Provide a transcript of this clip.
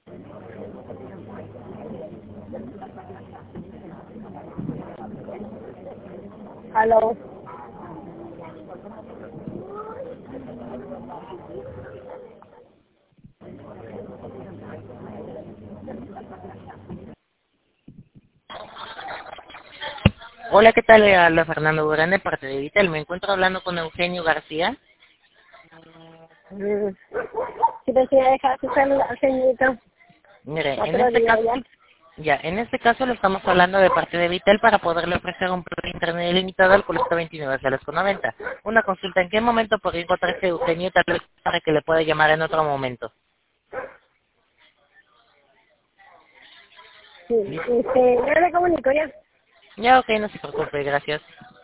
Aló. Hola, ¿qué tal? Le habla Fernando Durán de parte de Vitel. Me encuentro hablando con Eugenio García. Mm. Sí, pensé dejar su celular, señorito. Mire, en Otro este día caso, ya. le estamos hablando de parte de Vitel para poderle ofrecer un plan de internet ilimitado al costo de 29,90 soles. Una consulta, ¿en qué momento podría encontrarse Eugenio tal vez para que le pueda llamar en otro momento? Sí, yo le comunico ya. Ya, ok, no se preocupe, gracias.